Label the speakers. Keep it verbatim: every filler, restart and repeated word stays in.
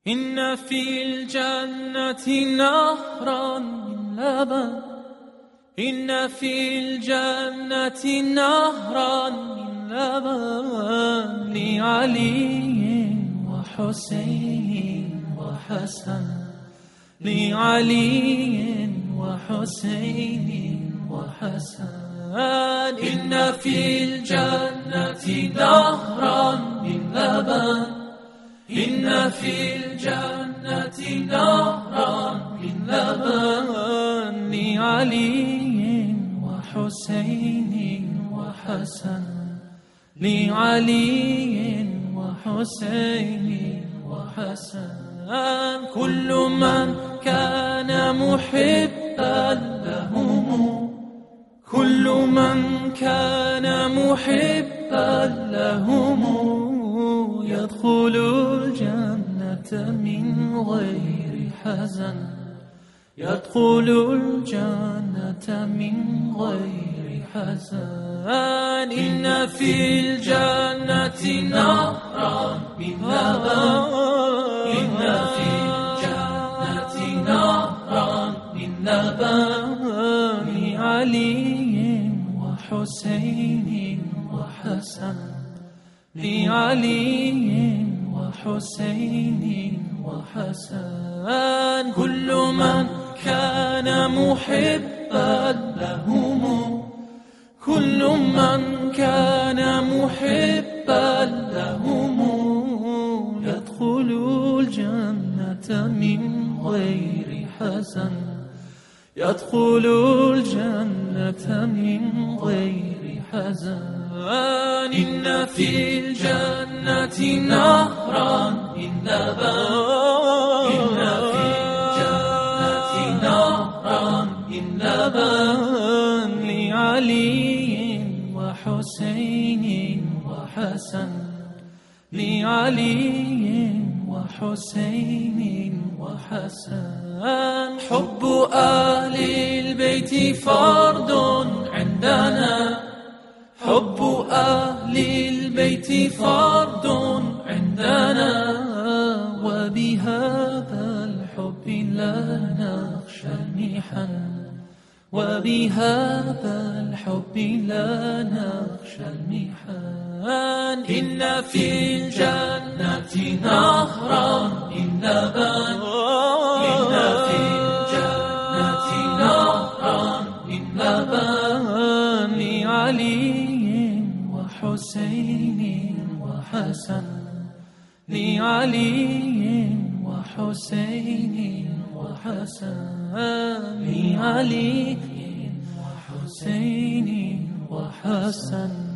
Speaker 1: إن في الجنة نهرا من لبن إن في الجنة نهرا من لبن لعلي وحسين وحسن لعلي وحسين وحسن إن في الجنة نهرا من لبن إن في الجنة نهرا من لبن لعلي وحسين وحسن لعلي وحسين وحسن كل من كان محبا لهم كل من كان محبا لهم يدخل الجنة من غير حزن يدخل الجنة من غير حزن إن في الجنة نهرا من لبن إن في الجنة نهرا من لبن لعلي وحسين وحسن لعلي وحسين وحسن كل من كان محبا لهم كل من كان محبا لهم يدخل الجنة من غير حزن يدخل الجنة من غير حزن إن في الجنة نهرا من لبن إن في الجنة نهرا من لبن لعلي وحسين وحسن لعلي وحسين وحسن حب أهل البيت فرض عندنا حب أهل البيت فرض عندنا وبهذا الحب لا نخشى المحن وبهذا الحب لا نخشى المحن إن في الجنة نهرا من لبن إن في الجنة نهرا من لبن لعلي وحسين وحسن لعلي وحسين وحسن لعلي وحسين وحسن